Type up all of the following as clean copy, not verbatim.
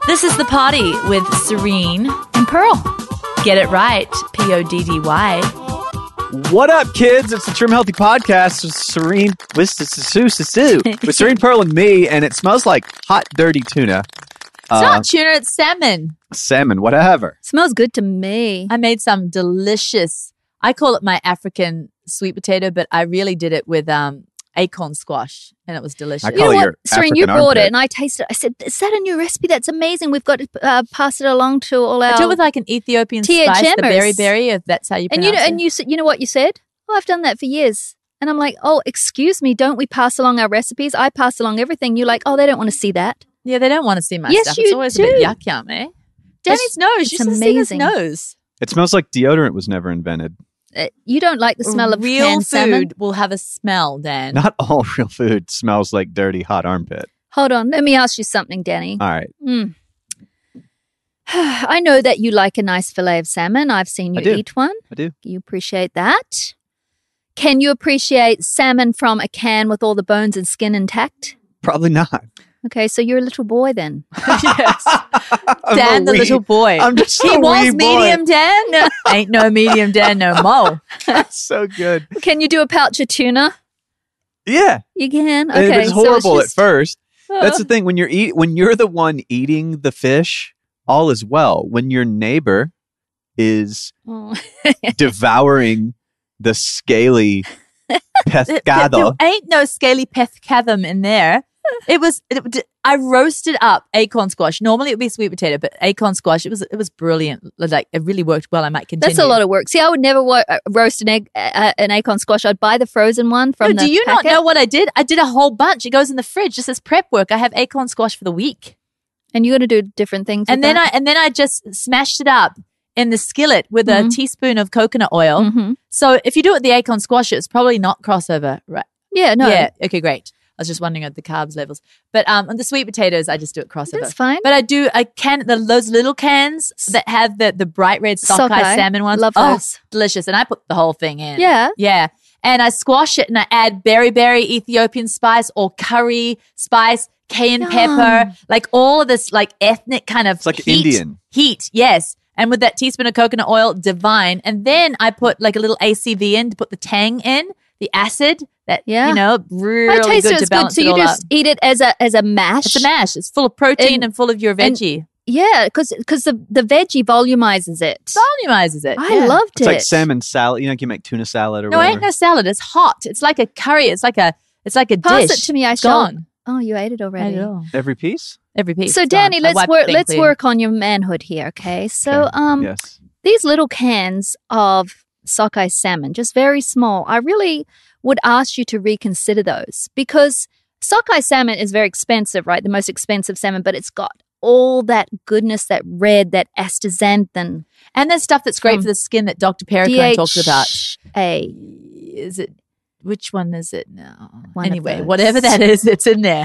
This is The Party with Serene and Pearl. Get it right, Poddy. What up, kids? It's the Trim Healthy Podcast with Serene with Serene, Pearl, and me, and it smells like hot, dirty tuna. It's not tuna, it's salmon. Salmon, whatever. Smells good to me. I made some delicious, I call it my African sweet potato, but I really did it with acorn squash, and it was delicious. I call it your Serene, African you brought armpit. it, and I tasted it. I said, is that a new recipe? That's amazing. We've got to pass it along to all our... I do it with like an Ethiopian Tia spice, the Jammers. berry, if that's how you And pronounce it. you said, you know what you said? Oh, I've done that for years. And I'm like, oh, excuse me, don't we pass along our recipes? I pass along everything. You're like, oh, they don't want to see that. Yeah, they don't want to see my Yes, stuff. you It's always do. a bit yum, eh? Danny's nose. it's You should see his amazing. nose. It smells like deodorant was never invented. You don't like the smell of real canned food salmon? will have a smell, Dan. Not all real food smells like dirty, hot armpit. Hold on. Let me ask you something, Danny. All right. I know that you like a nice fillet of salmon. I've seen I you do. eat one. I do. You appreciate that. Can you appreciate salmon from a can with all the bones and skin intact? Probably not. Okay, so you're a little boy then. Yes. I'm Dan, a the wee- little boy. I'm just he a was wee boy. medium Dan. Ain't no medium Dan no more. That's so good. Can you do a pouch of tuna? Yeah. You can. And Okay, it was so it's horrible at just- first. That's the thing. When you're the one eating the fish, all is well. When your neighbor is Oh. devouring the scaly pescado. There ain't no scaly pescadum in there. I roasted up acorn squash. Normally it would be sweet potato, but acorn squash, it was brilliant. Like it really worked well. I might continue. That's a lot of work. See, I would never roast an acorn squash. I'd buy the frozen one from the do you packet. not know what I did? I did a whole bunch. It goes in the fridge just as prep work. I have acorn squash for the week. And you're going to do different things And with then I just smashed it up in the skillet with a teaspoon of coconut oil. Mhm. So if you do it with the acorn squash, it's probably not crossover, right? Yeah, no. Yeah. Okay, great. I was just wondering at the carbs levels. But on the sweet potatoes, I just do it crossover. That's fine. But those little cans that have the bright red sockeye salmon ones. Love Oh, those. delicious. And I put the whole thing in. Yeah. Yeah. And I squash it and I add berry Ethiopian spice or curry spice, cayenne pepper, like all of this like ethnic kind of It's like heat. Indian. Heat, yes. And with that teaspoon of coconut oil, divine. And then I put like a little ACV in to put the tang in, the acid that, Yeah. really I taste good it. to It's good. balance So it you all just up. eat it as a mash. It's a mash. It's full of protein and full of your veggie. Yeah, because the veggie volumizes it. Volumizes it. I yeah. loved It's it. like salmon salad. You know, you can make tuna salad or No, it whatever. ain't no salad. It's hot. It's like a curry. It's like a Pass dish. it to me. I It's shall. gone. Oh, you ate it already. Every piece? Every piece. So is Danny, gone. I let's wiped the work. thing Let's clean. work on your manhood here. Okay. So Okay. Yes. these little cans of sockeye salmon, just very small. I really would ask you to reconsider those because sockeye salmon is very expensive, right? The most expensive salmon, but it's got all that goodness, that red, that astaxanthin, And there's stuff that's great for the skin that Dr. Perricone talks about. DHA. Is it? Which one is it now? One of Anyway, those. whatever that is, it's in there.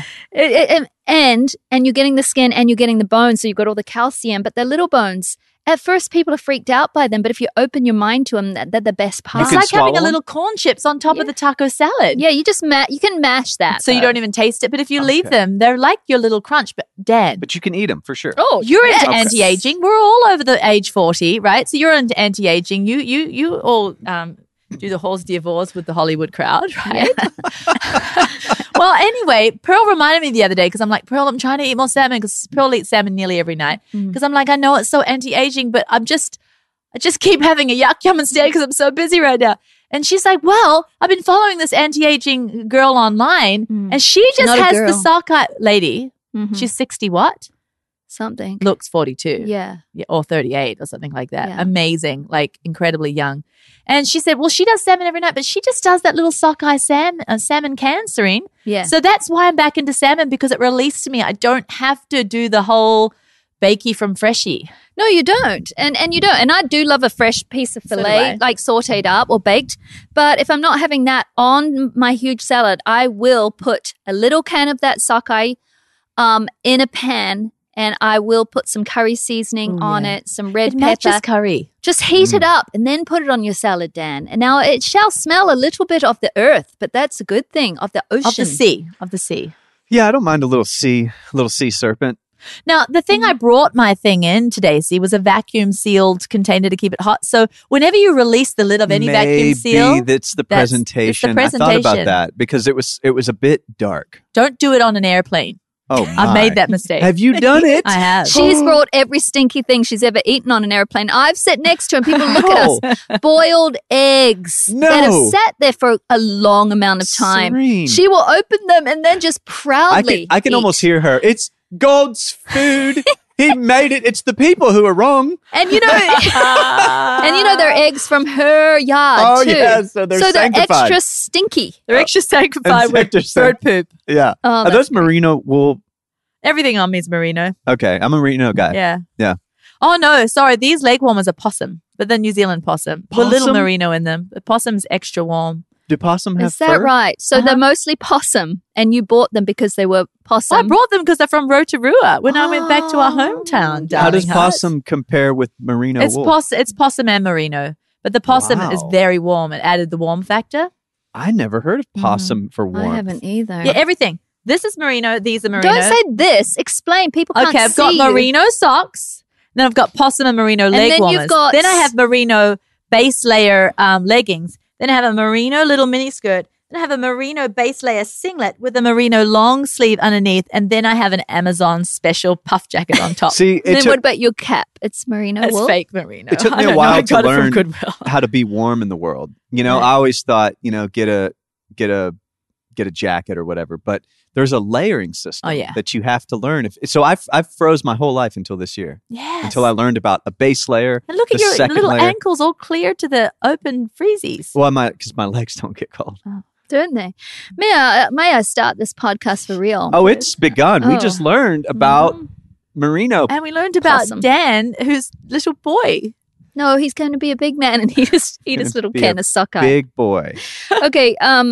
And you're getting the skin and you're getting the bones, so you've got all the calcium. But they're little bones. At first, people are freaked out by them, but if you open your mind to them, they're the best part. It's can like having swallow a them? little corn chips on top of the taco salad. Yeah, you just you can mash that. So you though. don't even taste it. But if you leave Okay. them, they're like your little crunch. But Dad, But you can eat them for sure. Oh, you're into yes. anti-aging. We're all over the age 40, right? So you're into anti-aging. You all do the Halls d'Ivoire with the Hollywood crowd, right? Well, anyway, Pearl reminded me the other day because I'm like, Pearl, I'm trying to eat more salmon because Pearl eats salmon nearly every night. Because I'm like, I know it's so anti-aging, but I just keep having a yuck yum instead because I'm so busy right now. And she's like, well, I've been following this anti-aging girl online and she just Not a has girl. the sockeye lady. Mhm. She's 60 what? Something. Looks 42. Yeah. Yeah, or 38 or something like that. Yeah. Amazing, like incredibly young. And she said, well, she does salmon every night, but she just does that little sockeye salmon can, Serene. Yeah. So that's why I'm back into salmon because it released me. I don't have to do the whole bakey from Freshie. No, you don't. And you don't. And I do love a fresh piece of So do filet, I. like sauteed up or baked. But if I'm not having that on my huge salad, I will put a little can of that sockeye in a pan, and I will put some curry seasoning on it, some red It pepper. matches curry. Just heat it up and then put it on your salad, Dan. And now it shall smell a little bit of the earth, but that's a good thing, of the ocean. Of the sea. Yeah, I don't mind a little sea serpent. Now, the thing I brought my thing in today, see, was a vacuum sealed container to keep it hot. So whenever you release the lid of any vacuum seal, maybe that's the presentation. It's the I thought about presentation. that because it was a bit dark. don't do it on an airplane. Oh, I've my. made that mistake. Have you done it? I have. She's brought every stinky thing she's ever eaten on an airplane. I've sat next to her and people look at us. Boiled eggs that have No. sat there for a long amount of time. Serene. She will open them and then just proudly I can eat. almost hear her. It's God's food. He made it. It's the people who are wrong. And you know they're eggs from her yard Oh, too. yeah, so they're sanctified. extra stinky. They're extra sanctified with bird poop. Yeah. Oh, Are that's those merino wool? Everything on me is merino. Okay, I'm a merino guy. Yeah. Yeah. Oh, no. Sorry. These leg warmers are possum, but they're New Zealand possum. With little Possum? merino in them. The possum's extra warm. Do possum have Is that fur? right? So they're mostly possum, and you bought them because they were possum. I brought them because they're from Rotorua when I went back to our hometown. How does Darling Heart. possum compare with merino It's wool? it's possum and merino, but the possum is Wow. very warm. It added the warm factor. I never heard of possum for warmth. I haven't either. Yeah, everything. This is merino. These are merino. Don't say this. Explain. People can't Okay, I've see got you. merino socks. Then I've got possum and merino leg then you've warmers. got Then I have merino base layer leggings. Then I have a merino little mini skirt. Then I have a merino base layer singlet with a merino long sleeve underneath. And then I have an Amazon special puff jacket on top. See, Then it what took, about your cap? It's merino It's wool. fake merino. it took I me a don't know. while I to got it from learn Goodwill. how to be warm in the world. You know, Right. I always thought, get a jacket or whatever, but there's a layering system Oh, yeah. that you have to learn. So I've froze my whole life until this year. Yes. Until I learned about a base layer. And look at the your second little layer. ankles all clear to the open freezies. Well, because my legs don't get cold. Don't they? May I start this podcast for real? Oh, it's begun. We Oh. just learned about merino. And we learned about Possum. Dan, who's little boy. No, he's going to be a big man and eat his Gonna little be can a of sockeye. Big boy. Okay.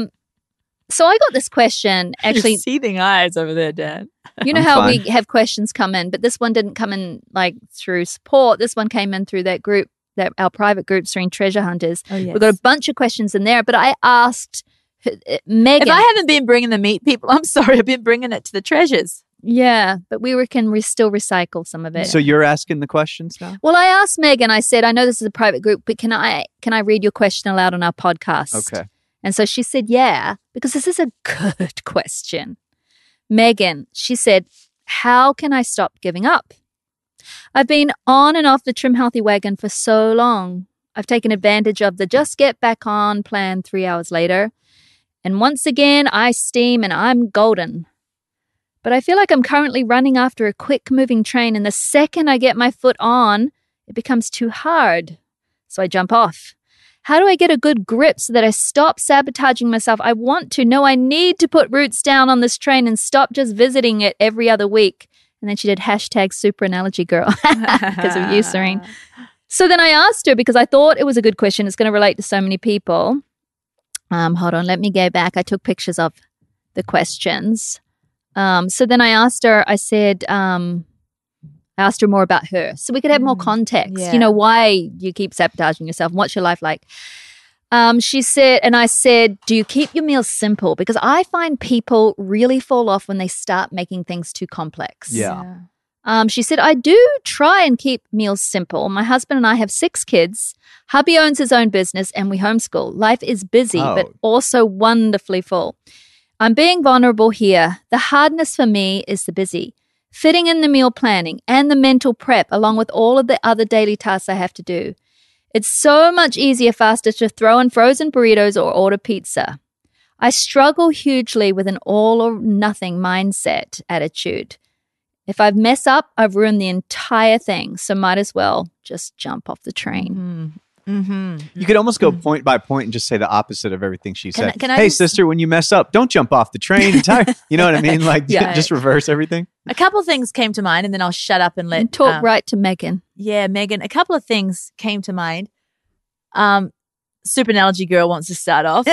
So I got this question. Actually, Your seething eyes over there, Dan. you know I'm how fine. we have questions come in, but this one didn't come in like through support. This one came in through that group, our private group, Serene Treasure Hunters. Oh, yes. We've got a bunch of questions in there, but I asked Megan. If I haven't been bringing the meat people, I'm sorry. I've been bringing it to the treasures. Yeah, but we can still recycle some of it. So you're asking the questions now? Well, I asked Megan. I said, I know this is a private group, but can I read your question aloud on our podcast? Okay. And so she said, yeah, because this is a good question. Megan, she said, how can I stop giving up? I've been on and off the Trim Healthy wagon for so long. I've taken advantage of the just get back on plan 3 hours later. And once again, I steam and I'm golden. But I feel like I'm currently running after a quick moving train, and the second I get my foot on, it becomes too hard. So I jump off. How do I get a good grip so that I stop sabotaging myself? I want to. No, I need to put roots down on this train and stop just visiting it every other week. And then she did hashtag super analogy girl because of you, Serene. So then I asked her, because I thought it was a good question. It's going to relate to so many people. Hold on, let me go back. I took pictures of the questions. So then I asked her, I asked her more about her so we could have more context. Yeah. You know, why you keep sabotaging yourself and what's your life like? She said, and I said, do you keep your meals simple? Because I find people really fall off when they start making things too complex. Yeah. She said, I do try and keep meals simple. My husband and I have 6 kids. Hubby owns his own business and we homeschool. Life is busy, but also wonderfully full. I'm being vulnerable here. The hardness for me is the busy, fitting in the meal planning and the mental prep, along with all of the other daily tasks I have to do. It's so much easier, faster to throw in frozen burritos or order pizza. I struggle hugely with an all or nothing mindset attitude. If I mess up, I've ruined the entire thing, so might as well just jump off the train. You could almost go point by point and just say the opposite of everything she said. can I Hey, just- sister, when you mess up, don't jump off the train. You know what I mean? Like, Yeah. just reverse everything. A couple of things came to mind, and then I'll shut up and let And talk right to Megan. Yeah, Megan. A couple of things came to mind. Super analogy girl wants to start off.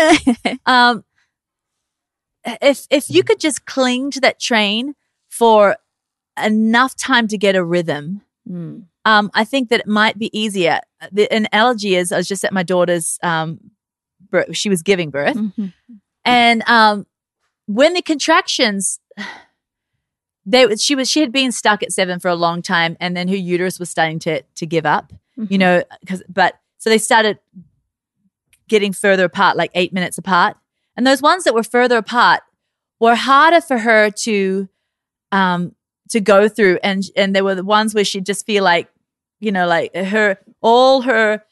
If you could just cling to that train for enough time to get a rhythm, I think that it might be easier. The analogy is, I was just at my daughter's she was giving birth, and when the contractions, she had been stuck at 7 for a long time, and then her uterus was starting to give up, you know, so they started getting further apart, like 8 minutes apart. And those ones that were further apart were harder for her to go through. And there were the ones where she'd just feel like, you know, like all her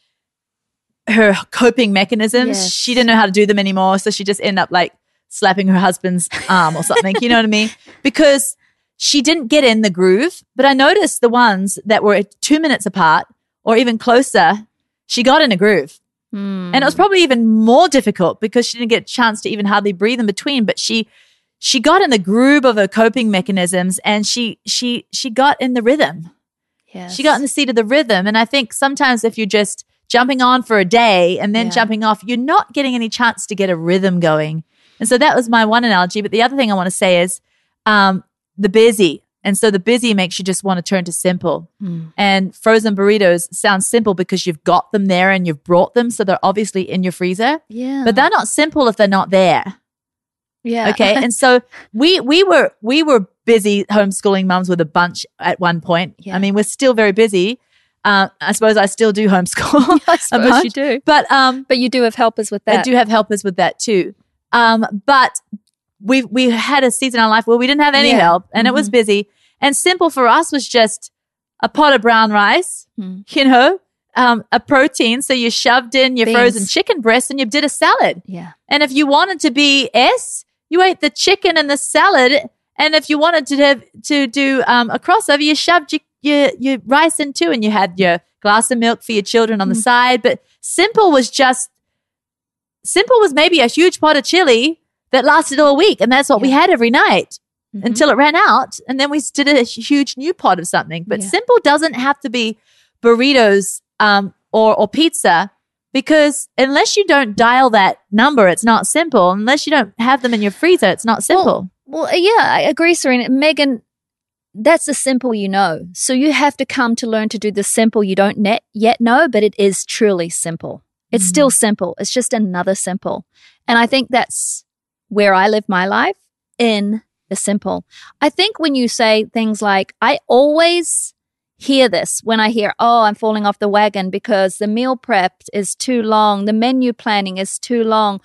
coping mechanisms, she didn't know how to do them anymore. So she just ended up like slapping her husband's arm or something, you know what I mean? Because she didn't get in the groove. But I noticed the ones that were 2 minutes apart or even closer, she got in a groove. And it was probably even more difficult because she didn't get a chance to even hardly breathe in between. But she got in the groove of her coping mechanisms, and she got in the rhythm. Yes. She got in the seat of the rhythm. And I think sometimes if you're just jumping on for a day and then jumping off, you're not getting any chance to get a rhythm going. And so that was my one analogy. But the other thing I want to say is the busy. And so the busy makes you just want to turn to simple. And frozen burritos sound simple because you've got them there and you've brought them. So they're obviously in your freezer. Yeah. But they're not simple if they're not there. Yeah. Okay. And so we were busy homeschooling mums with a bunch at one point. Yeah. I mean, we're still very busy. I suppose I still do homeschool. I suppose you do. But you do have helpers with that. I do have helpers with that too. But we had a season in our life where we didn't have any help, and it was busy. And simple for us was just a pot of brown rice, you know, a protein. So you shoved in your frozen chicken breast and you did a salad. Yeah. And if you wanted to be you ate the chicken and the salad. And if you wanted to do a crossover, you shoved your rice in too, and you had your glass of milk for your children on the side. But simple was maybe a huge pot of chili that lasted all week. And that's what we had every night until it ran out. And then we did a huge new pot of something. But simple doesn't have to be burritos or pizza, because unless you don't dial that number, it's not simple. Unless you don't have them in your freezer, it's not simple. Well, yeah, I agree, Serena. Megan, that's the simple you know. So you have to come to learn to do the simple you don't yet know, but it is truly simple. It's still simple. It's just another simple. And I think that's where I live my life, in the simple. I think when you say things like, I always hear this when I hear, oh, I'm falling off the wagon because the meal prep is too long, the menu planning is too long.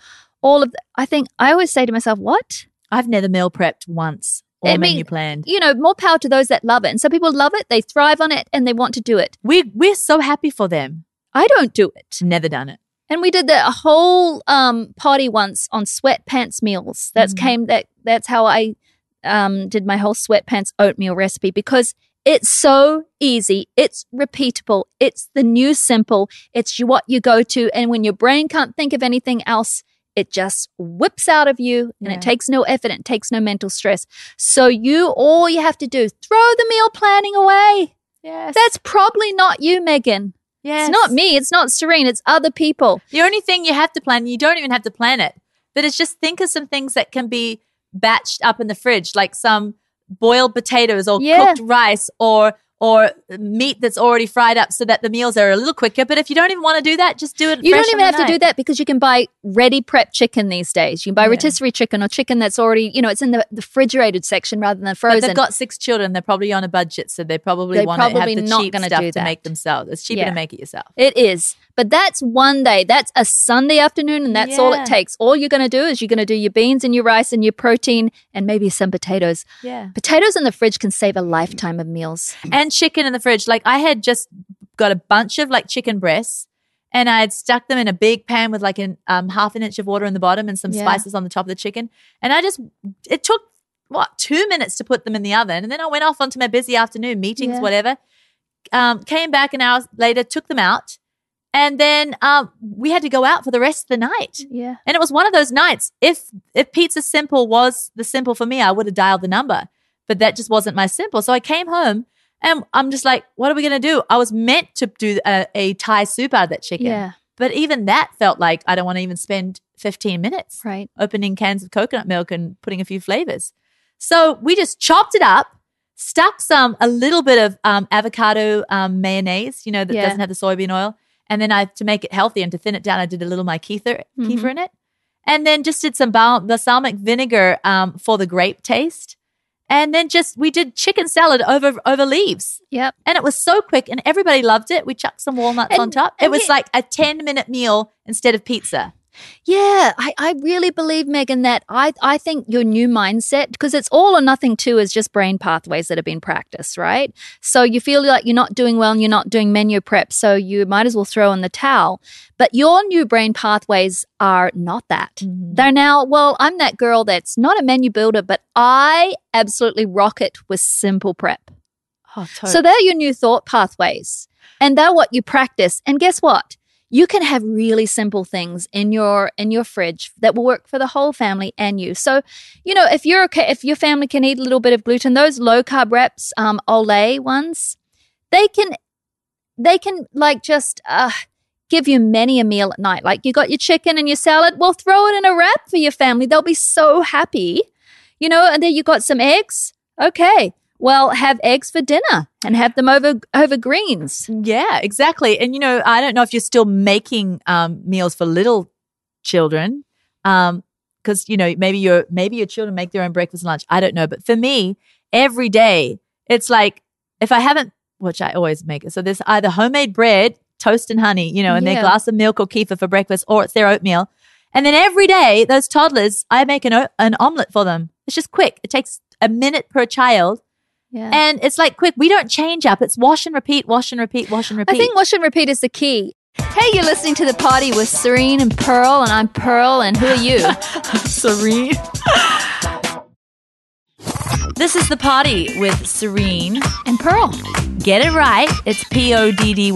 I always say to myself, what? I've never meal prepped once or menu planned. You know, more power to those that love it. And some people love it, they thrive on it, and they want to do it. We're so happy for them. I don't do it. Never done it. And we did a whole party once on sweatpants meals. That's how I did my whole sweatpants oatmeal recipe, because it's so easy. It's repeatable. It's the new simple. It's what you go to. And when your brain can't think of anything else, it just whips out of you, and it takes no effort. It takes no mental stress. So all you have to do is throw the meal planning away. Yes. That's probably not you, Megan. Yes. It's not me. It's not Serene. It's other people. The only thing you have to plan, you don't even have to plan it, but it's just think of some things that can be batched up in the fridge, like some boiled potatoes or cooked rice or meat that's already fried up, so that the meals are a little quicker. But if you don't even want to do that, just do it. You don't even have to do that, because you can buy ready prep chicken these days. You can buy rotisserie chicken or chicken that's already, it's in the refrigerated section rather than frozen. But they've got 6 children. They're probably on a budget, so they probably want to have the cheap stuff to make themselves. It's cheaper to make it yourself. It is. But that's one day. That's a Sunday afternoon, and that's all it takes. All you're going to do is you're going to do your beans and your rice and your protein and maybe some potatoes. Yeah. Potatoes in the fridge can save a lifetime of meals. And chicken in the fridge. Like I had just got a bunch of like chicken breasts, and I had stuck them in a big pan with like half an inch of water in the bottom and some spices on the top of the chicken. And it took 2 minutes to put them in the oven. And then I went off onto my busy afternoon meetings, whatever. Came back an hour later, took them out. And then we had to go out for the rest of the night. Yeah. And it was one of those nights. If pizza simple was the simple for me, I would have dialed the number. But that just wasn't my simple. So I came home and I'm just like, what are we going to do? I was meant to do a Thai soup out of that chicken. Yeah. But even that felt like I don't want to even spend 15 minutes opening cans of coconut milk and putting a few flavors. So we just chopped it up, stuck a little bit of avocado mayonnaise, that doesn't have the soybean oil. And then to make it healthy and to thin it down, I did a little of my kefir in it. And then just did some balsamic vinegar for the grape taste. And then we did chicken salad over leaves. Yep. And it was so quick and everybody loved it. We chucked some walnuts on top. It was like a 10-minute meal instead of pizza. Yeah, I really believe, Megan, that I think your new mindset, because it's all or nothing too, is just brain pathways that have been practiced, right? So you feel like you're not doing well and you're not doing menu prep, so you might as well throw in the towel. But your new brain pathways are not that. Mm-hmm. They're now, well, I'm that girl that's not a menu builder, but I absolutely rock it with simple prep. Oh, totally. So they're your new thought pathways, and they're what you practice. And guess what? You can have really simple things in your fridge that will work for the whole family and you. So, if your family can eat a little bit of gluten, those low carb wraps, Olay ones, they can like just give you many a meal at night. Like you got your chicken and your salad, well, throw it in a wrap for your family. They'll be so happy, and then you got some eggs. Okay. Well, have eggs for dinner and have them over greens. Yeah, exactly. And, I don't know if you're still making meals for little children because, maybe your children make their own breakfast and lunch. I don't know. But for me, every day, it's like if I haven't, which I always make it. So there's either homemade bread, toast and honey, and their glass of milk or kefir for breakfast, or it's their oatmeal. And then every day, those toddlers, I make an omelet for them. It's just quick. It takes a minute per child. Yeah. And it's like quick. We don't change up. It's wash and repeat, wash and repeat, wash and repeat. I think wash and repeat is the key. Hey, you're listening to The Party with Serene and Pearl, and I'm Pearl, and who are you? Serene. This is The Party with Serene and Pearl. Get it right. It's Poddy.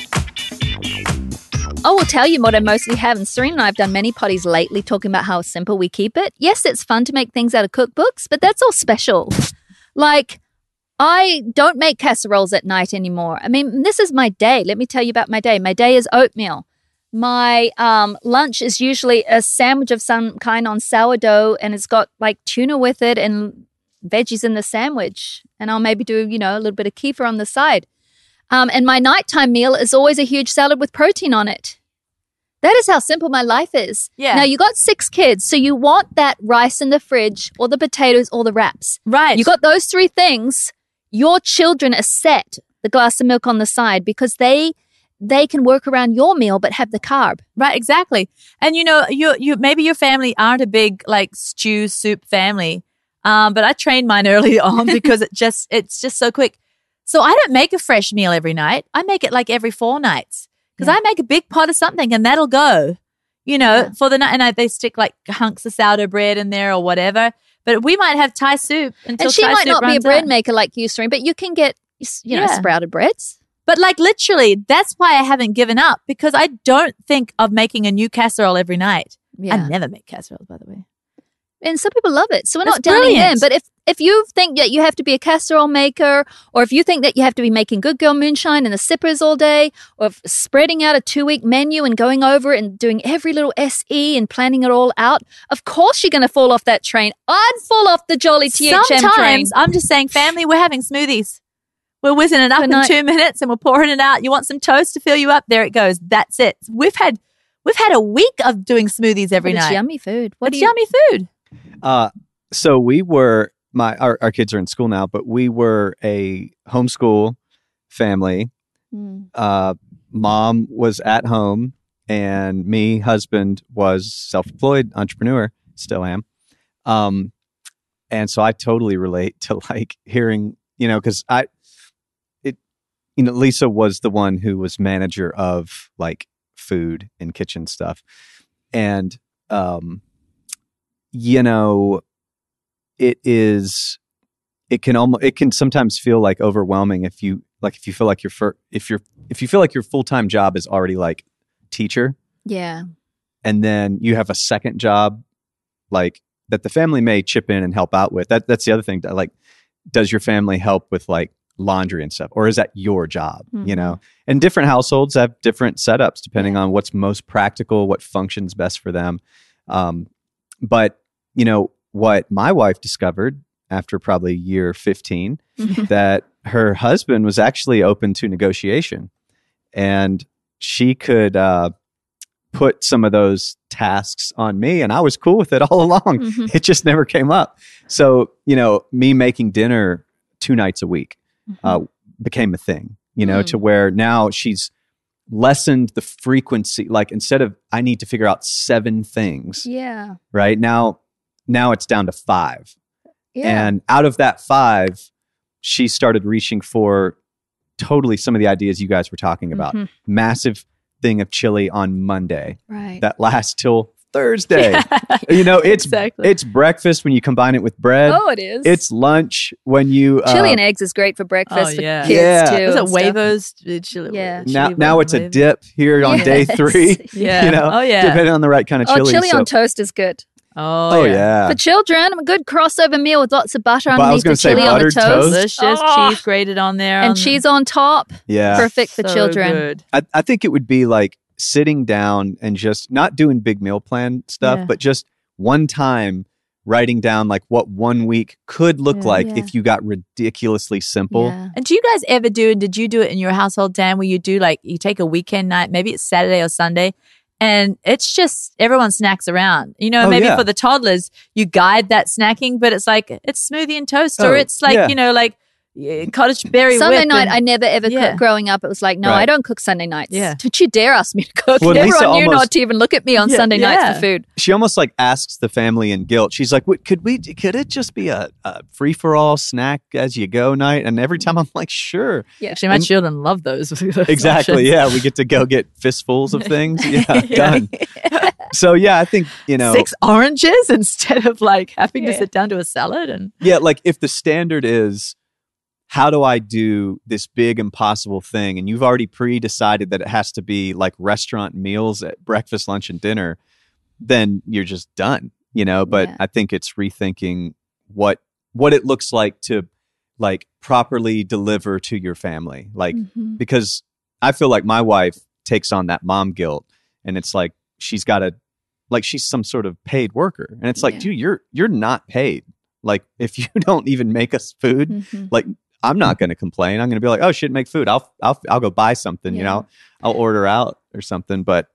I will tell you what I mostly have, and Serene and I have done many potties lately talking about how simple we keep it. Yes, it's fun to make things out of cookbooks, but that's all special. Like, I don't make casseroles at night anymore. I mean, this is my day. Let me tell you about my day. My day is oatmeal. My lunch is usually a sandwich of some kind on sourdough, and it's got like tuna with it and veggies in the sandwich. And I'll maybe do, a little bit of kefir on the side. And my nighttime meal is always a huge salad with protein on it. That is how simple my life is. Yeah. Now, you got 6 kids, so you want that rice in the fridge or the potatoes or the wraps. Right. You got those 3 things. Your children are set the glass of milk on the side because they can work around your meal but have the carb. Right, exactly. And you maybe your family aren't a big like stew soup family, but I trained mine early on because it's just so quick. So I don't make a fresh meal every night. I make it like every 4 nights because I make a big pot of something and that'll go, for the night. And they stick like hunks of sourdough bread in there or whatever. But we might have Thai soup until and she Thai might soup not be a runs bread out. maker like you, Serene, but you can get, sprouted breads. But like literally, that's why I haven't given up because I don't think of making a new casserole every night. Yeah. I never make casseroles, by the way. And some people love it. So we're That's not downing them. brilliant. But if you think that you have to be a casserole maker, or if you think that you have to be making Good Girl Moonshine and the sippers all day, or spreading out a 2-week menu and going over it and doing every little SE and planning it all out, of course you're going to fall off that train. I'd fall off the Jolly THM train. Sometimes I'm just saying, family, we're having smoothies. We're whizzing it up in 2 minutes and we're pouring it out. You want some toast to fill you up? There it goes. That's it. We've had a week of doing smoothies every night. It's yummy food. It's yummy food. So we were our kids are in school now, but we were a homeschool family. Mom was at home, and me, husband, was self-employed entrepreneur. Still am. And so I totally relate to like hearing, because Lisa was the one who was manager of like food and kitchen stuff, and it can sometimes feel like overwhelming if you feel like your full-time job is already like teacher. Yeah. And then you have a second job like that the family may chip in and help out with. That's the other thing. Like, does your family help with like laundry and stuff, or is that your job? Mm-hmm. And different households have different setups depending on what's most practical, what functions best for them. But what my wife discovered after probably year 15, that her husband was actually open to negotiation, and she could put some of those tasks on me, and I was cool with it all along. Mhm. It just never came up. So, me making dinner 2 nights a week became a thing, to where now she's lessened the frequency. Like, instead of I need to figure out 7 things, Yeah. right? Now it's down to 5. Yeah. And out of that 5, she started reaching for totally some of the ideas you guys were talking about. Mhm. Massive thing of chili on Monday Right. that lasts till Thursday. It's Exactly. it's breakfast when you combine it with bread. Oh, it is. It's lunch when you chili and eggs is great for breakfast Oh, for yeah. kids Yeah. too. Was it and stuff. Wavos? Chili, Yeah. now it's a Wavos? dip here on day Yes. 3. Yeah. Oh, yeah. Depending on the right kind of Oh, chili. chili So- on toast is good. Oh, oh yeah. For children, a good crossover meal with lots of butter But I was underneath gonna the say chili on the buttered toast. toast. Delicious Oh. cheese grated on there. And cheese on top. Yeah. Perfect for So children. good. I think it would be like sitting down and just not doing big meal plan stuff, Yeah. but just one time writing down like what 1 week could look Yeah. like Yeah. if you got ridiculously simple. Yeah. And do you guys ever do, and did you do it in your household, Dan, where you do like, you take a weekend night, maybe it's Saturday or Sunday, and it's just everyone snacks around. Oh, Maybe yeah. for the toddlers, you guide that snacking, but it's like, it's smoothie and toast, Oh, or it's like, yeah. cottage berry Sunday whip. night, and- I never ever Yeah. cooked growing up. It was like, no, Right. I don't cook Sunday nights. Yeah. Don't you dare ask me to cook. Well, Lisa Everyone knew almost- not to even look at me on Yeah, Sunday nights yeah. for food. She almost like asks the family in guilt. She's like, could it just be a free for all snack as you go night? And every time I'm like, sure. Actually, my And- children love those. Exactly. options. Yeah. We get to go get fistfuls of things. Yeah. Yeah. Done. So yeah, I think, 6 oranges instead of like having to Yeah. sit down to a salad. And yeah, like if the standard is, how do I do this big impossible thing? And you've already pre-decided that it has to be like restaurant meals at breakfast, lunch, and dinner, then you're just done, But Yeah. I think it's rethinking what it looks like to like properly deliver to your family. Like, Mhm. because I feel like my wife takes on that mom guilt, and it's like she's got to, like she's some sort of paid worker, and it's like, Yeah. dude, you're not paid. Like if you don't even make us food, Mhm. like I'm not going to complain. I'm going to be like, oh shit, make food. I'll go buy something. Yeah. I'll order out or something. But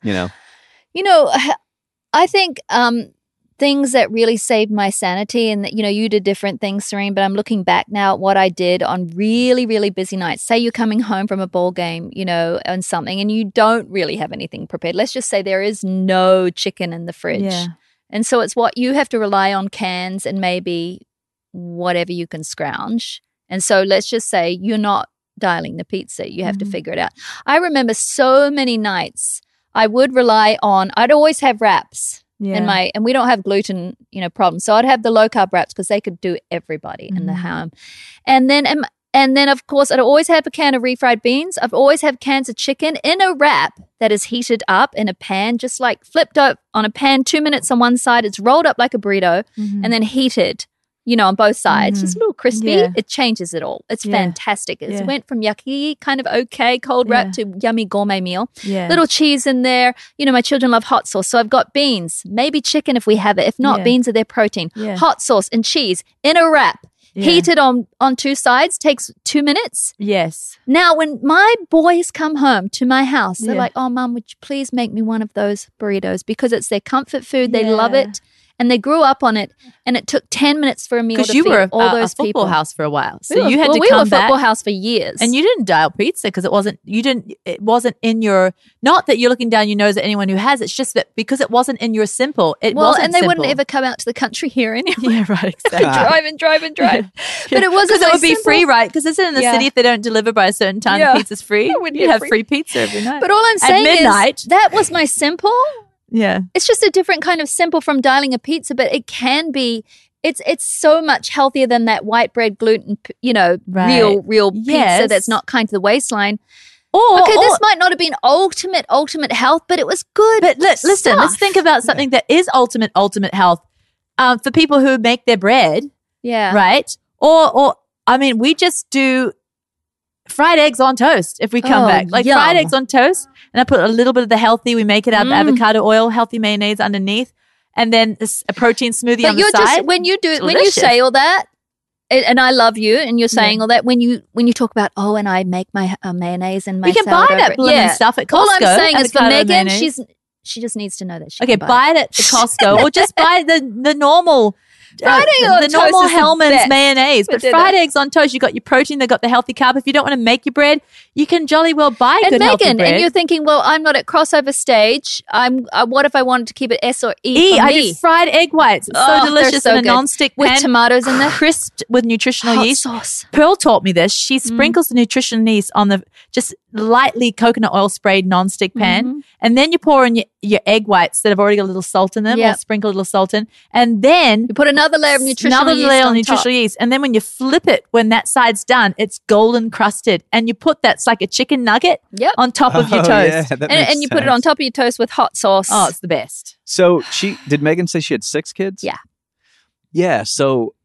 I think things that really saved my sanity, and that, you did different things, Serene, but I'm looking back now at what I did on really, really busy nights. Say you're coming home from a ball game, and something, and you don't really have anything prepared. Let's just say there is no chicken in the fridge. yeah. And so it's what you have to rely on, cans and maybe whatever you can scrounge. And so let's just say you're not dialing the pizza. You have to Mhm. figure it out. I remember so many nights I would rely on, I'd always have wraps Yeah. and we don't have gluten, problems. So I'd have the low carb wraps because they could do everybody in the Mhm. home. And then of course I'd always have a can of refried beans. I've always have cans of chicken in a wrap that is heated up in a pan, just like flipped up on a pan, 2 minutes on one side. It's rolled up like a burrito Mhm. and then heated, on both sides. Just a little crispy. Yeah. It changes it all. It's Yeah. fantastic. It Yeah. went from yucky, kind of okay, cold wrap to yummy gourmet meal. yeah. Little cheese in there. My children love hot sauce. So I've got beans, maybe chicken if we have it. If not, Yeah. beans are their protein. Yeah. Hot sauce and cheese in a wrap. Yeah. Heated on 2 sides, takes 2 minutes. Yes. Now, when my boys come home to my house, they're Yeah. like, oh, Mum, would you please make me one of those burritos? Because it's their comfort food. They love Yeah. it. And they grew up on it. And it took 10 minutes for a meal to Because you feed were all a those football people. house for a while, so We were- you had well, to we come were a football back, house for years. and you didn't dial pizza because it wasn't in your. Not that you're looking down your nose at anyone who has. It's just that because it wasn't in your simple. It well, wasn't and they simple. wouldn't ever come out to the country here anyway. Yeah, right. Exactly. drive. But it wasn't because it my would be simple- free, right? Because isn't it in the Yeah. city if they don't deliver by a certain time, Yeah. the pizza's free. It would You'd be have free. free pizza every night. But all I'm At saying midnight. is that was my simple. Yeah. It's just a different kind of simple from dialing a pizza, but it can be. It's so much healthier than that white bread gluten, Right. real pizza Yes. that's not kind to the waistline. Or Okay, this might not have been ultimate health, but it was good. But listen, let's stuff. think about something that is ultimate health for people who make their bread, Yeah. right? Or I mean, we just do fried eggs on toast if we come Oh, back. Like yum. fried eggs on toast, and I put a little bit of the healthy. We make it out of avocado oil, healthy mayonnaise underneath, and then a protein smoothie on But the you're side. just when you Delicious. say all that, and I love you, and you're saying all that when you talk about and I make my mayonnaise and my we can buy sourdough that bread. blooming stuff at Costco. All I'm saying is for avocado Megan, mayonnaise. she just needs to know that she Okay, can buy it at the Costco or just buy the normal Fried egg on the toast normal is the Hellman's best mayonnaise. for But dinner. fried eggs on toast, you got your protein, they got the healthy carb. If you don't want to make your bread, you can jolly well buy And good healthy Megan, bread. and you're thinking, well, I'm not at crossover stage. What if I wanted to keep it S or E for I me? did fried egg whites. It's Oh, so they're delicious so in a good. non-stick With pan, tomatoes in there? crisped with nutritional Hot yeast. sauce. Pearl taught me this. She sprinkles the nutritional yeast on the just lightly coconut oil sprayed non-stick pan, and then you pour in your egg whites that have already got a little salt in them, or Yep. sprinkle a little salt in, and then You put another layer of nutritional yeast on top. yeast, and then when you flip it, when that side's done, it's golden crusted, and you put that's like a chicken nugget Yep. on top of your Oh, toast. yeah, that And, makes and you put it on sense. top of your toast with hot sauce. Oh, it's the best. So did Megan say she had 6 kids? Yeah. Yeah. So,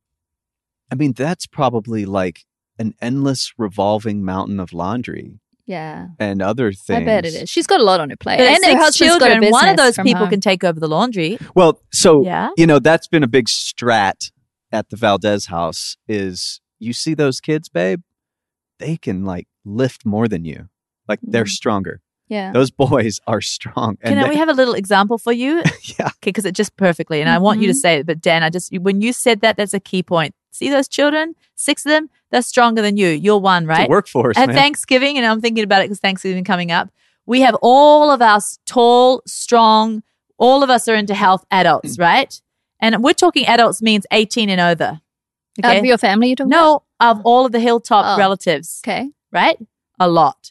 I mean, that's probably like an endless revolving mountain of laundry Yeah. and other things. I bet it is. She's got a lot on her plate. But And her 6 husband's got a children, one of business those from people home. can take over the laundry. Well, so, Yeah. that's been a big strat at the Valdez house is you see those kids, babe, they can like lift more than you. Like they're stronger. Yeah. Those boys are strong. Can we have a little example for you? Yeah. Okay, because it just perfectly, and I want you to say it. But Dan, when you said that, that's a key point. See those children, 6 of them, they're stronger than you. You're one, It's right? a workforce, At man. Thanksgiving, and I'm thinking about it because Thanksgiving coming up, we have all of our tall, strong, all of us are into health adults, right? And we're talking adults means 18 and over. Out Okay. of your family, you're talking about? No, of all of the hilltop Oh. relatives, Okay. right? A lot.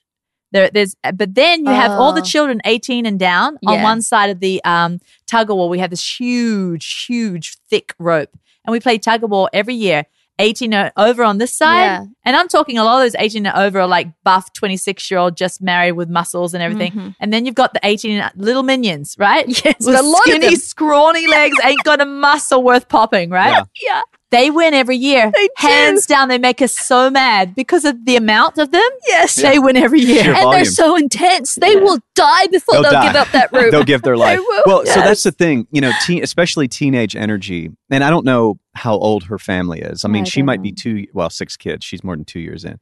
But then you have all the Oh. children 18 and down. On Yeah. one side of the tug of war, we have this huge, thick rope, and we play tug of war every year. 18 and over on this side, Yeah. and I'm talking a lot of those 18 and over are like buff 26-year-old just married with muscles and everything. Mhm. And then you've got the 18 little minions, right? Yes, With a lot of skinny, them. scrawny legs, ain't got a muscle worth popping, right? Yeah. Yeah. They win every year. They do. Hands down, they make us so mad because of the amount of them. Yes. They win every year. Sure. And Volume. they're so intense. They will die before They'll they'll die. give up that rope. They'll give their life. will. Well, so Yes. that's the thing, especially teenage energy. And I don't know how old her family is. I mean, I she don't might know. be 6 kids. She's more than 2 years in.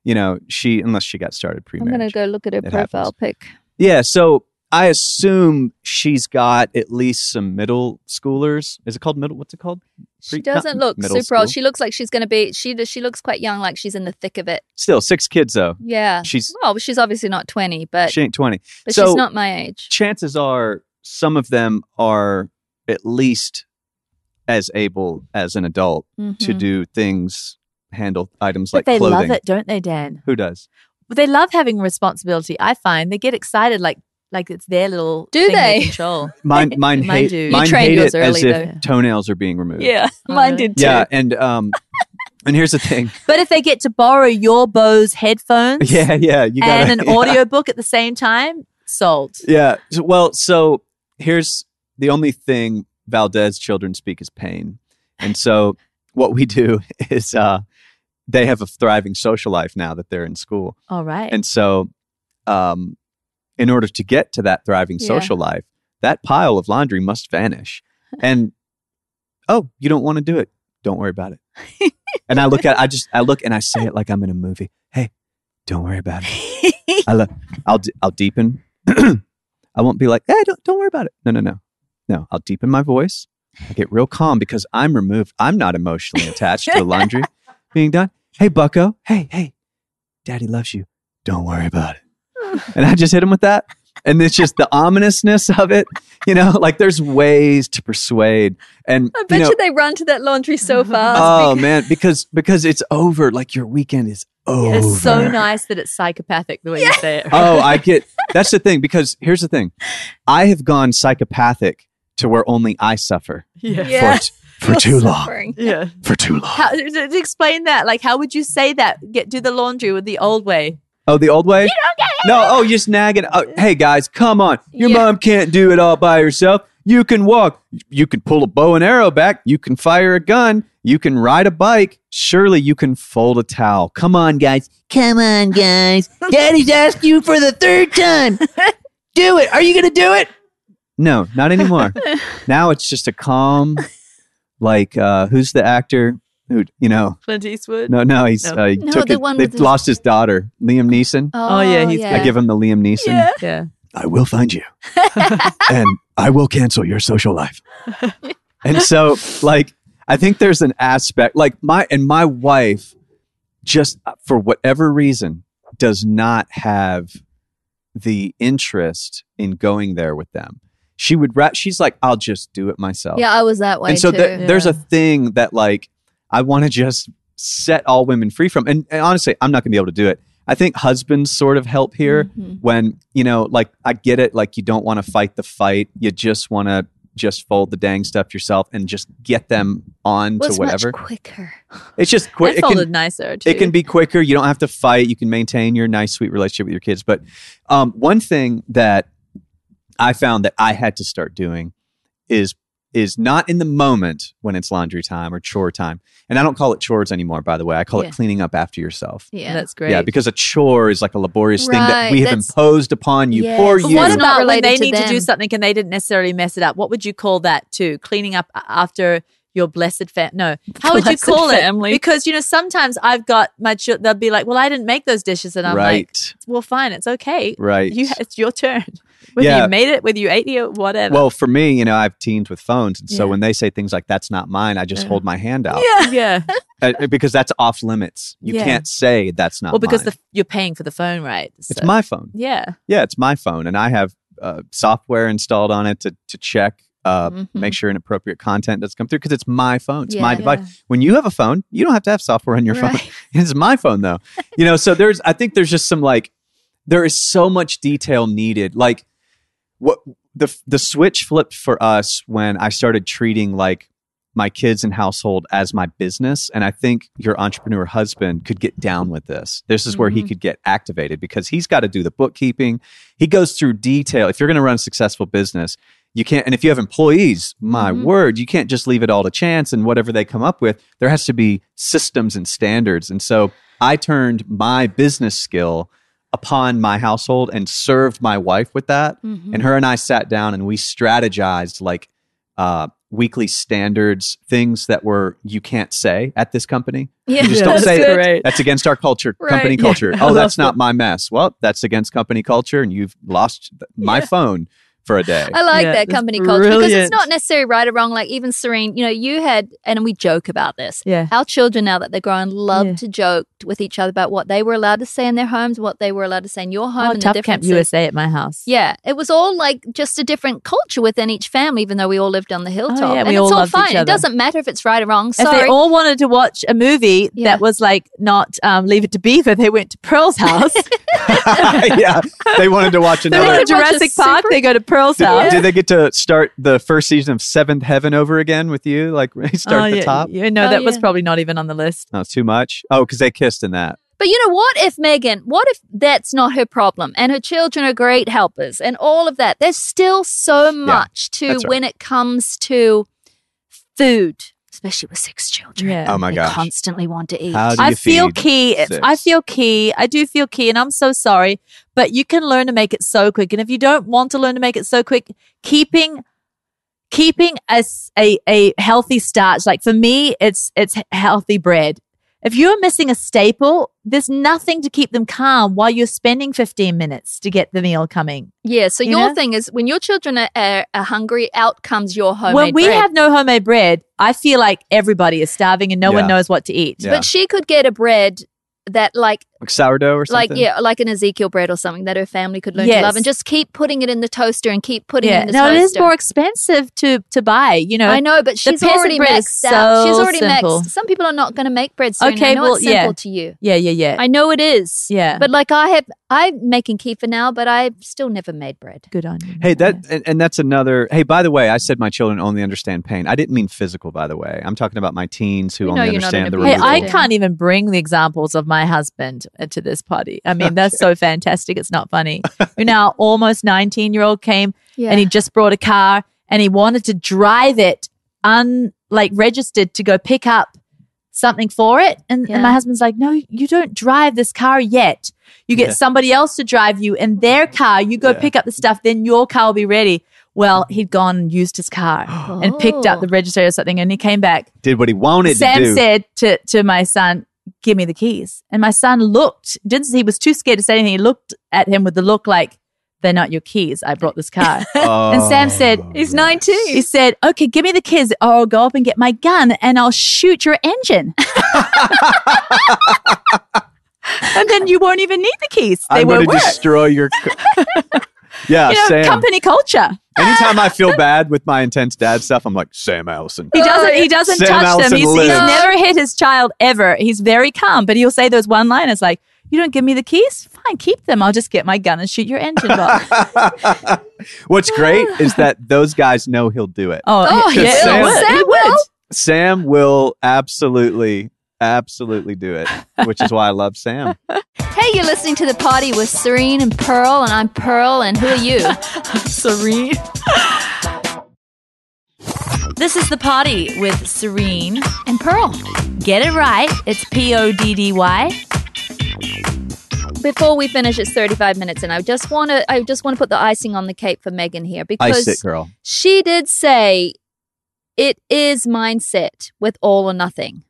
Unless she got started I'm pre-marriage. going to go look at her It profile happens. pic. Yeah, so I assume she's got at least some middle schoolers. Is it called middle? What's it called? She doesn't look middle super old. school? She looks like she's going to be, she looks quite young, like she's in the thick of it. Still 6 kids though. Yeah. She's She's obviously not 20, but, she ain't 20. but so she's not my age. chances are some of them are at least as able as an adult to Mhm. do things, handle items But like they clothing. love it, don't they, Dan? Who does? But they love having responsibility. I find they get excited like it's their little Do thing they? control. Mine Mine hate, do. You mine trained hate yours it as early, if though. toenails are being removed. Yeah. Oh, Mine really? did too. Yeah, and here's the thing. But if they get to borrow your Bose headphones Yeah, you got and an audiobook at the same time, sold. Yeah. So here's the only thing Valdez children speak is pain. And so what we do is they have a thriving social life now that they're in school. All right. And so in order to get to that thriving Yeah. social life, that pile of laundry must vanish. And you don't want to do it. Don't worry about it. And I look and I say it like I'm in a movie. Hey, don't worry about it. I'll deepen. I won't be like, hey, don't worry about it. No. I'll deepen my voice. I get real calm because I'm removed. I'm not emotionally attached to the laundry being done. Hey, Bucko. Hey, Daddy loves you. Don't worry about it. And I just hit him with that. And it's just the ominousness of it. Like there's ways to persuade. And I bet you they run to that laundry so fast. oh man, because it's over. Like your weekend is over. It's so nice that it's psychopathic the way you say it. That's the thing, because here's the thing. I have gone psychopathic to where only I suffer Yeah. for too long. Suffering. Yeah. For too long. How, explain that. Like, how would you say that? Do the laundry with the old way. Oh, the old way? No, you just nagging. Hey guys, come on. Your Yeah. mom can't do it all by herself. You can walk. You can pull a bow and arrow back. You can fire a gun. You can ride a bike. Surely you can fold a towel. Come on, guys. Come on, guys. Daddy's asked you for the 3rd time. Do it. Are you going to do it? No, not anymore. Now it's just a calm, like, who's the actor who, Clint Eastwood? no, he's, No. he No, took the it. one They've with his- lost his daughter, Liam Neeson. Oh, yeah, he's- I give him the Liam Neeson. Yeah. Yeah. I will find you and I will cancel your social life. And so like, I think there's an aspect like my wife just for whatever reason does not have the interest in going there with them. She's like, I'll just do it myself. Yeah, I was that way and so too. there's a thing that like, I want to just set all women free from. And honestly, I'm not gonna be able to do it. I think husbands sort of help here when, you know, like I get it. Like you don't want to fight the fight. You just want to just fold the dang stuff yourself and just get them on to whatever. Much quicker. It's just quick. It folded nicer too. It can be quicker. You don't have to fight. You can maintain your nice, sweet relationship with your kids. But one thing that I found that I had to start doing is not in the moment when it's laundry time or chore time. And I don't call it chores anymore, by the way. I call it cleaning up after yourself. Yeah. That's great. Yeah, because a chore is like a laborious thing that Right, we have imposed upon you for But you. what It's not about when related they to need to do them. something and they didn't necessarily mess it up? What would you call that too? Cleaning up after your blessed family? No. How would you Blessed call family. it? Because, you know, sometimes I've got my children, they'll be like, well, I didn't make those dishes. And I'm like, Right. well, fine. It's okay. Right. It's your turn. Whether Yeah. you made it, whether you ate it, whatever. Well, for me, you know, I have teens with phones. And so Yeah. when they say things like, that's not mine, I just hold my hand out. yeah. Because that's off limits. You Yeah. can't say that's not Well, because mine. you're paying for the phone, right? It's So- my phone. Yeah. Yeah, it's my phone. And I have software installed on it to check, make sure inappropriate content doesn't come through because it's my phone. It's my Yeah. device. Yeah. When you have a phone, you don't have to have software on your phone. Right. It's my phone though. You know, so I think there's just some like, there is so much detail needed. Like what the switch flipped for us when I started treating like my kids and household as my business. And I think your entrepreneur husband could get down with this. This is where he could get activated because he's got to do the bookkeeping. He goes through detail. If you're going to run a successful business, you can't, and if you have employees, my word, you can't just leave it all to chance and whatever they come up with. There has to be systems and standards. And so I turned my business skill upon my household and served my wife with that. And her and I sat down and we strategized like weekly standards, things that were you can't say at this company. Yeah. You just Yeah, don't that's say that. great. That's against our culture, company Right. culture. Yeah. Oh, that's not my mess. Well, that's against company culture and you've lost my phone for a day. I like Yeah, that that's company culture because it's brilliant. not necessarily right or wrong. Like even Serene, you know, you had, and we joke about this. Yeah. Our children, now that they're grown, love Yeah. to joke with each other about what they were allowed to say in their homes, what they were allowed to say in your home, Oh, and the Tough Camp differences. USA at my house. Yeah, it was all like just a different culture within each family, even though we all lived on the hilltop. yeah, and we it's all all loved each fine. It other. doesn't matter if it's right or wrong. If Sorry. they all wanted to watch a movie Yeah. that was like not Leave It to Beaver, they went to Pearl's house. Yeah, they wanted to watch They another. went to Watch a Jurassic Park, super- they go to Pearl's house. Did they get to start the first season of Seventh Heaven over again with you? Like start at the yeah, top? Yeah, no, Oh, that was yeah. probably not even on the list. No, it's too much. Oh, because they kissed in that. But you know, what if Megan, what if that's not her problem and her children are great helpers and all of that? There's still so much to that's right. when it comes to food, especially with 6 children. Yeah. Oh my They gosh. constantly want to eat. How do I you feel feed key. six? I feel key. I do feel key, and I'm so sorry, but you can learn to make it so quick. And if you don't want to learn to make it so quick, keeping a healthy starch. Like for me, it's healthy bread. If you're missing a staple, there's nothing to keep them calm while you're spending 15 minutes to get the meal coming. Yeah, so You your know? thing is when your children are hungry, out comes your homemade When we bread. have no homemade bread, I feel like everybody is starving and no one Yeah. knows what to eat. Yeah. But she could get a bread that like sourdough or something? like an Ezekiel bread or something that her family could learn Yes. to love and just keep putting it in the toaster and keep putting it Yeah, in the no, toaster. it is more expensive to buy. You know, I know, but she's peasant already bread is maxed out. She's so already simple. maxed. Some people are not going to make bread soon. Okay, I know well, it's simple yeah. to you. Yeah. I know it is. Yeah. But like I'm making kefir now, but I've still never made bread. Good on you. Hey, and that's another. Hey, by the way, I said my children only understand pain. I didn't mean physical, by the way. I'm talking about my teens who We know only you're not understand the an Hey, abuser. I removal. can't even bring the examples of my husband to this party. I mean, that's so fantastic. It's not funny. You know, almost 19-year-old came Yeah. and he just brought a car and he wanted to drive it registered to go pick up something for it. And my husband's like, no, you don't drive this car yet. You get somebody else to drive you in their car. You go pick up the stuff, then your car will be ready. Well, he'd gone and used his car and picked up the register or something. And he came back. Did what he wanted Sam to do. said to my son, give me the keys. And my son looked, he was too scared to say anything. He looked at him with the look like, they're not your keys. I brought this car. Oh, And Sam said, He's 19. he said, okay, give me the keys. Or I'll go up and get my gun and I'll shoot your engine. And then you won't even need the keys. They I'm going won't to work. destroy your. Yeah, You know, Sam. company culture. Anytime I feel bad with my intense dad stuff, I'm like, Sam Allison. He doesn't Sam touch Allison them. He's lives. never hit his child ever. He's very calm, but he'll say those one-liners like, you don't give me the keys? Fine, keep them. I'll just get my gun and shoot your engine box. What's great is that those guys know he'll do it. Oh, yeah, Sam- he would. Sam He would. will. Sam will absolutely do it, which is why I love Sam. Hey, you're listening to The Party with Serene and Pearl, and I'm Pearl, and who are you? Serene. This is The Party with Serene. And Pearl. Get it right. It's Poddy. Before we finish, it's 35 minutes, and I just want to put the icing on the cake for Megan here Ice it, because girl. she did say it is mindset with all or nothing.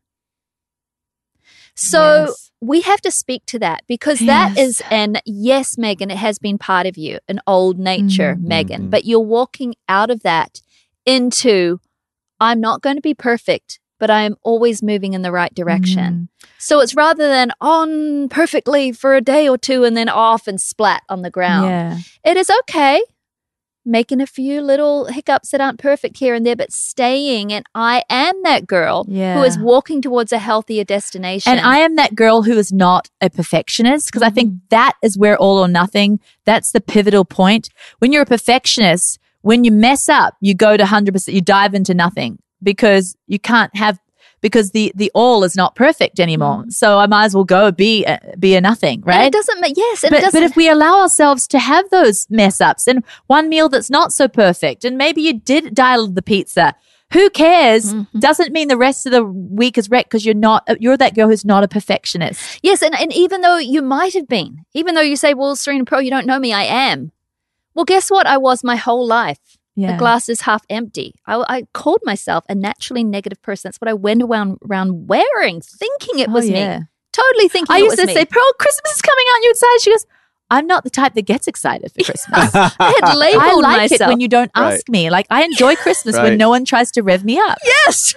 So Yes. we have to speak to that because that is yes, Megan, it has been part of you, an old nature, Megan, Mhm. but you're walking out of that into I'm not going to be perfect, but I am always moving in the right direction. So it's rather than on perfectly for a day or two and then off and splat on the ground. Yeah. It is okay making a few little hiccups that aren't perfect here and there, but staying. And I am that girl who is Yeah. walking towards a healthier destination. And I am that girl who is not a perfectionist because I think that is where all or nothing, that's the pivotal point. When you're a perfectionist, when you mess up, you go to 100%, you dive into nothing because you can't have, because the all is not perfect anymore. So I might as well go be a nothing, right? And it doesn't make, yes. And it But doesn't, if we allow ourselves to have those mess ups and one meal that's not so perfect, and maybe you did dial the pizza, who cares? Doesn't mean the rest of the week is wrecked because you're that girl who's not a perfectionist. yes. And even though you might have been, even though you say, well, Serena Pearl, you don't know me, I am. Well, guess what? I was my whole life. Yeah. The glass is half empty. I called myself a naturally negative person. That's what I went around wearing, thinking it was me. Totally thinking I it used was to me. say, Pearl, Christmas is coming. Aren't you excited? She goes, I'm not the type that gets excited for Christmas. I had labeled I like myself. it when you don't ask me. Like, I enjoy Christmas Right. when no one tries to rev me up. Yes.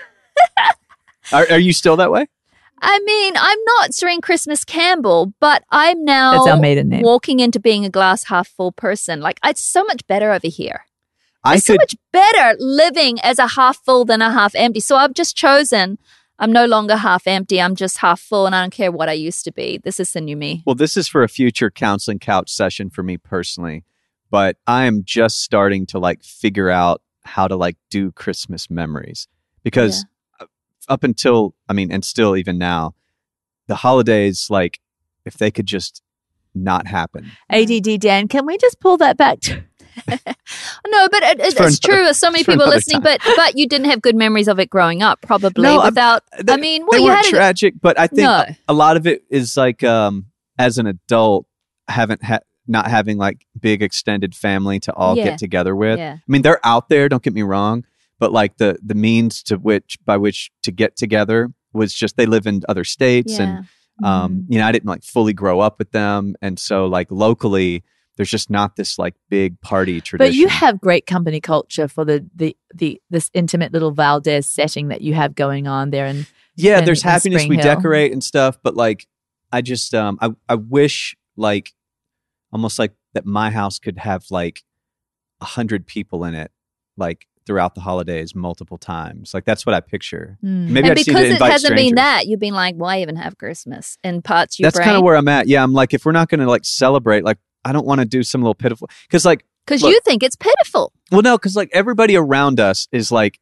Are you still that way? I mean, I'm not Serene Christmas Campbell, but I'm now That's our maiden name. walking into being a glass half full person. Like, it's so much better over here. I It's so much better living as a half full than a half empty. So I've just chosen, I'm no longer half empty. I'm just half full, and I don't care what I used to be. This is the new me. Well, this is for a future counseling couch session for me personally, but I am just starting to like figure out how to like do Christmas memories because up until, I mean, and still even now, the holidays, like if they could just not happen. ADD Dan, can we just pull that back to No, but it's for true. another- So many it's for people another listening, time. but you didn't have good memories of it growing up, probably. No, without, They, I mean, they well, you weren't had tragic, but I think No. a lot of it is like as an adult, not having like big extended family to all Yeah. get together with. Yeah. I mean, they're out there. Don't get me wrong, but like the means by which to get together was just they live in other states, and you know, I didn't like fully grow up with them, and so like locally, there's just not this like big party tradition. But you have great company culture for the this intimate little Valdez setting that you have going on there, and yeah, in- there's in happiness. Spring We Hill. decorate and stuff, but like I just I wish like almost like that my house could have like 100 people in it, like throughout the holidays multiple times. Like that's what I picture. Maybe And I just need because to it invite hasn't strangers. been that, you've been like, why even have Christmas? In parts of your That's brain. kind of where I'm at. Yeah, I'm like, if we're not going to like celebrate, like I don't want to do some little pitiful because like Because look- you think it's pitiful. well, no, because like everybody around us is like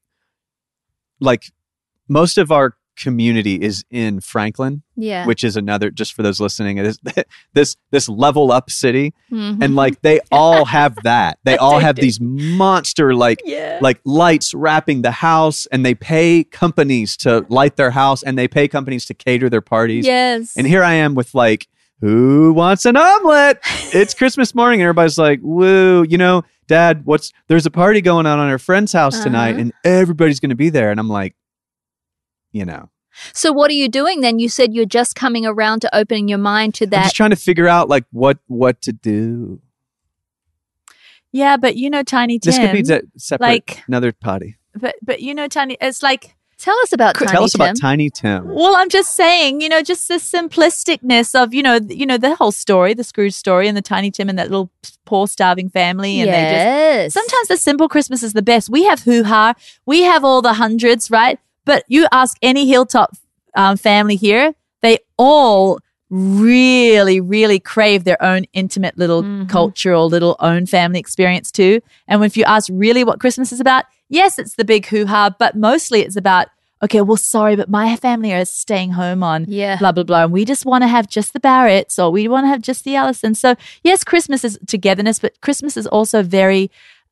most of our community is in Franklin, Yeah. which is another, just for those listening, it is this level up city, Mhm. and like they all have that. They all have these monster like lights wrapping the house, and they pay companies to light their house, and they pay companies to cater their parties. Yes. And here I am with like, who wants an omelet? It's Christmas morning, and everybody's like, woo, you know, Dad, there's a party going on our friend's house tonight, and everybody's going to be there. And I'm like, you know, So what are you doing then? You said you're just coming around to opening your mind to I'm that. just trying to figure out like what to do. Yeah, but Tiny Tim. This could be separate, like- another potty. But Tiny, it's like. Tell us about Tiny Tim. Tell us about Tiny Tim. Well, I'm just saying, just the simplisticness of, the whole story, the Scrooge story, and the Tiny Tim and that little poor starving family. And yes. sometimes the simple Christmas is the best. We have hoo-ha. We have all the hundreds, right? But you ask any Hilltop family here, they all really, really crave their own intimate little cultural little own family experience too. And if you ask really what Christmas is about, yes, it's the big hoo-ha, but mostly it's about, okay, well, sorry, but my family are staying home on blah, blah, blah. And we just want to have just the Barretts or we want to have just the Allisons. So yes, Christmas is togetherness, but Christmas is also very,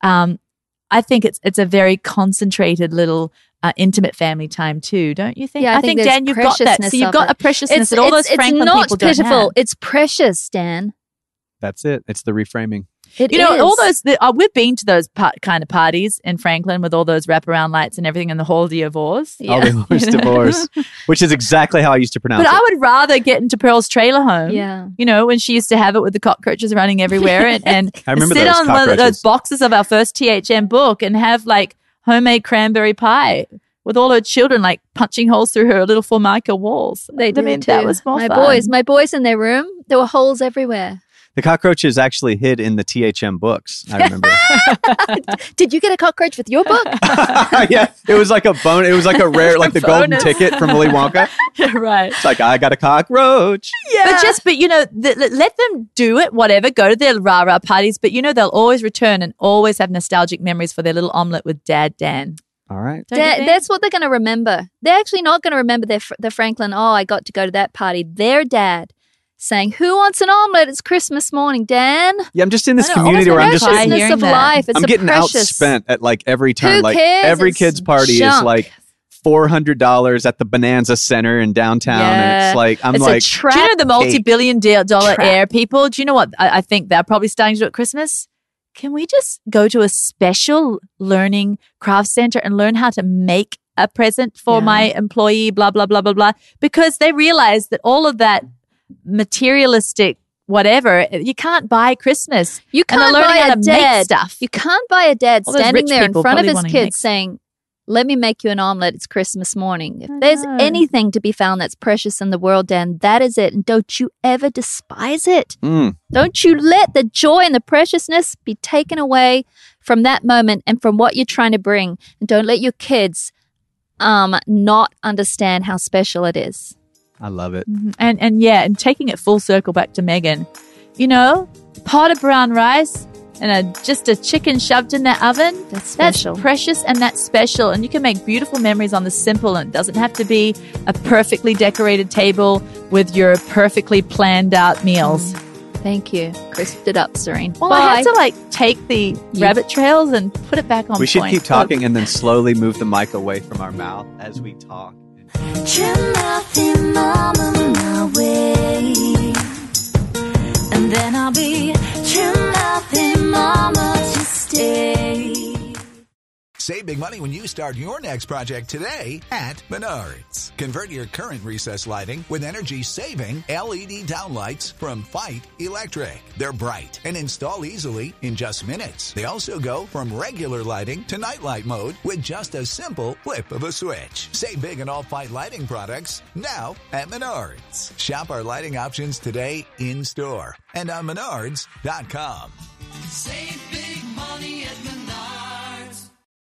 I think it's a very concentrated little intimate family time too, don't you think? Yeah, I think Dan, you've got that. So you've got a preciousness that all those Franklin people don't have. It's not pitiful. It's precious, Dan. That's it. It's the reframing. It is. All those, we've been to those kind of parties in Franklin with all those wraparound lights and everything in the Hall d'Ivoire. Yeah. All the divorce, which is exactly how I used to pronounce But it. I would rather get into Pearl's trailer home. Yeah. When she used to have it with the cockroaches running everywhere and I remember sit those on one of cockroaches. those boxes of our first THM book and have like homemade cranberry pie with all her children like punching holes through her little Formica walls. They did too. That was more my fun. My boys in their room, there were holes everywhere. The cockroaches actually hid in the THM books, I remember. Did you get a cockroach with your book? Yeah, it was like a bone. It was like a rare, like the golden Bonus. ticket from Willy Wonka. Yeah, right. It's like, I got a cockroach. Yeah. But let them do it, whatever, go to their rah-rah parties, but they'll always return and always have nostalgic memories for their little omelette with Dad Dan. All right. That's what they're going to remember. They're actually not going to remember the Franklin, I got to go to that party. Their dad saying, who wants an omelette? It's Christmas morning, Dan. Yeah, I'm just in this I know, community where I'm just precious. getting, Preciousness of life. It's I'm getting precious. outspent at like every turn. Who Like cares? every It's kid's party junk. is like $400 at the Bonanza Center in downtown. And Yeah. it's like, I'm It's like, a trap. Do you know the multi-billion-dollar Trap. air people? Do you know what I think they're probably starting to do at Christmas? Can we just go to a special learning craft center and learn how to make a present for my employee, blah, blah, blah, blah, blah? Because they realize that all of that materialistic whatever, you can't buy Christmas. You And they're can't learning buy how a to make dad. stuff. You can't buy a dad All those standing rich there in people front of probably his wanting to kids make- saying, let me make you an omelet. It's Christmas morning. If I there's know. anything to be found that's precious in the world, Dan, that is it. And don't you ever despise it. Don't you let the joy and the preciousness be taken away from that moment and from what you're trying to bring. And don't let your kids not understand how special it is. I love it. And taking it full circle back to Megan, pot of brown rice and just a chicken shoved in the oven. That's special. That's precious and that's special. And you can make beautiful memories on the simple. And it doesn't have to be a perfectly decorated table with your perfectly planned out meals. Thank you. Crisped it up, Serene. Well, Bye. I had to take the rabbit trails and put it back on We should point. keep talking and then slowly move the mic away from our mouth as we talk. Trim nothing, mama, my way. And then I'll be trim nothing, mama, to stay. Save big money when you start your next project today at Menards. Convert your current recessed lighting with energy-saving LED downlights from Fight Electric. They're bright and install easily in just minutes. They also go from regular lighting to nightlight mode with just a simple flip of a switch. Save big on all Fight lighting products now at Menards. Shop our lighting options today in store and on Menards.com. Save big money at Menards.